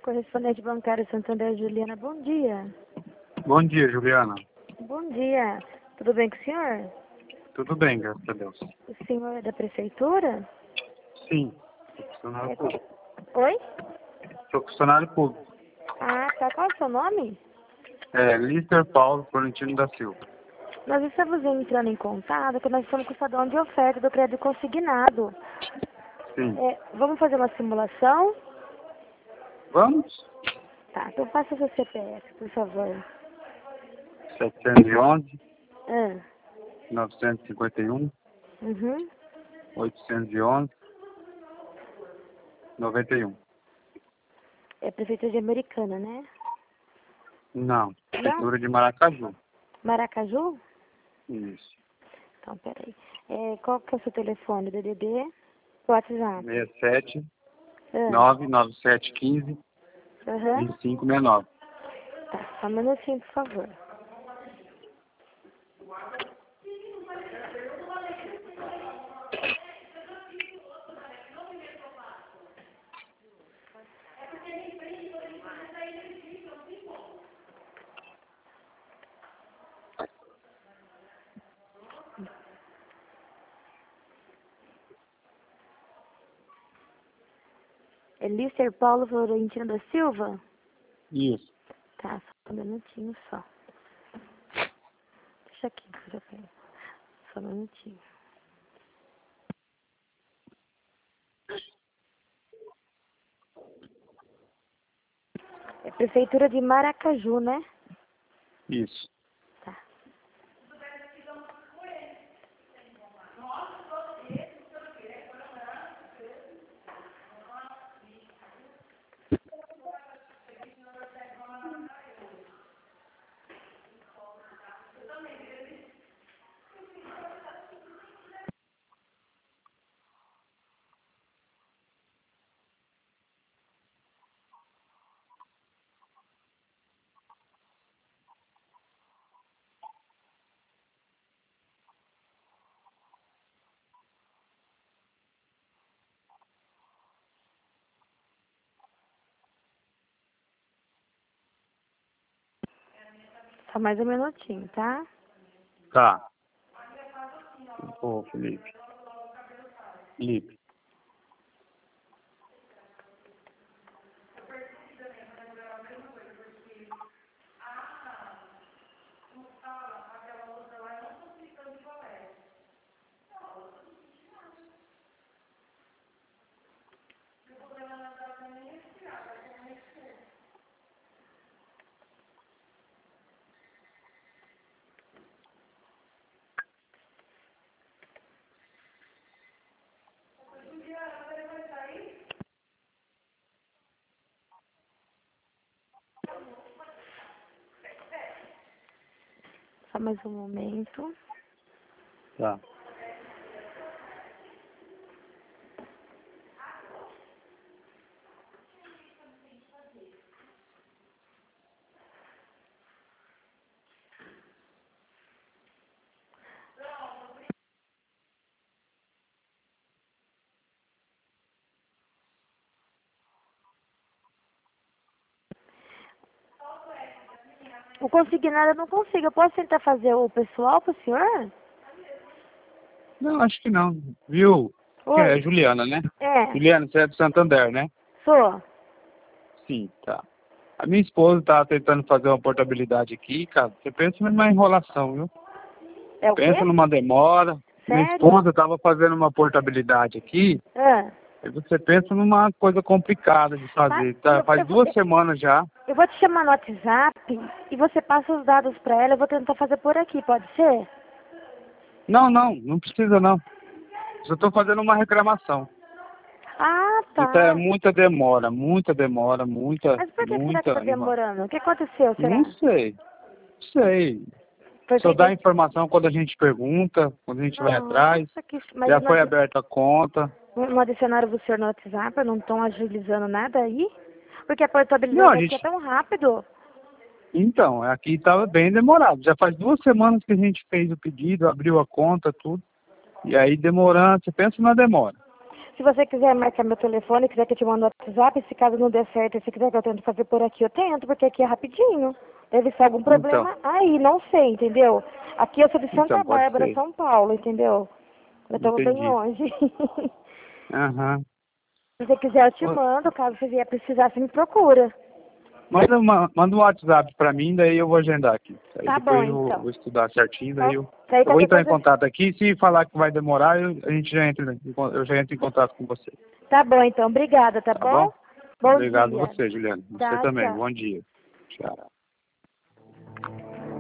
correspondente bancário Santander, Juliana, bom dia. Bom dia, Juliana. Bom dia. Tudo bem com o senhor? Tudo bem, graças a Deus. O senhor é da prefeitura? Sim, sou funcionário público. Oi? Sou funcionário público. Ah, tá. Qual é o seu nome? Lister Paulo Florentino da Silva. Nós estamos entrando em contato porque nós estamos com o estadão de oferta do crédito consignado. Sim. Vamos fazer uma simulação? Vamos? Tá, então faça o seu CPF, por favor. 711, Ah, 951, uhum. 811, 91. É prefeitura de Americana, né? Não, prefeitura de Maracaju. Maracaju? Isso. Então, peraí. Qual que é o seu telefone? DDD? WhatsApp? 67 Ah, 99715 aham. 2569. Tá, só um minutinho, por favor. É Lister Paulo Florentino da Silva? Isso. Tá, só um minutinho só. Deixa aqui, já pego. Só um minutinho. É prefeitura de Maracaju, né? Isso. Tá. Só mais um minutinho, tá? Tá. Ô, Felipe. Felipe. Só mais um momento. Tá. O consignado eu não consigo. Eu posso tentar fazer o pessoal pro senhor? Não, acho que não. Viu? Que é Oi? Juliana, né? É, Juliana, você é do Santander, né? sou. Sim, tá. A minha esposa tá tentando fazer uma portabilidade aqui, cara. Você pensa numa enrolação, viu? É o quê? Pensa numa demora. Minha Sério? esposa tava fazendo uma portabilidade aqui. Ah. E você pensa numa coisa complicada de fazer. Tá, faz 2 semanas já. Eu vou te chamar no WhatsApp e você passa os dados pra ela. Eu vou tentar fazer por aqui, pode ser? Não precisa não. Só tô fazendo uma reclamação. Ah, Então é tá. muita demora, muita. Mas por que será que tá demorando? O que aconteceu, será? Não sei. Foi Só dá feito... informação quando a gente pergunta, quando a gente vai atrás. Mas Já foi aberta a conta. não adicionaram o senhor no WhatsApp? Não estão agilizando nada aí? Porque a Não, portabilidade a aqui é gente... tão rápido. Então, aqui estava bem demorado. Já faz 2 semanas que a gente fez o pedido, abriu a conta, tudo. E aí demorando, você pensa na demora. Se você quiser marcar meu telefone, quiser que eu te mande no WhatsApp, se caso não der certo, e se quiser que eu tente fazer por aqui, eu tento, porque aqui é rapidinho. Deve ser algum problema aí, não sei, entendeu? Aqui eu sou de Santa Então, pode Bárbara, ser. São Paulo, entendeu? Eu estou bem Entendi. longe. Aham. Se você quiser, eu te Ô, mando. Caso você vier precisar, você me procura. manda um WhatsApp pra mim, daí eu vou agendar aqui. Aí Tá bom, depois eu então. vou estudar certinho, daí eu Daí vou qualquer entrar em coisa... contato aqui. Se falar que vai demorar, a gente já entra, eu já entro em contato com você. Tá bom, então. Obrigada, tá Tá bom? bom? Bom Obrigado dia. você, Juliana. Você Tá, também. tchau. Bom dia. Tchau.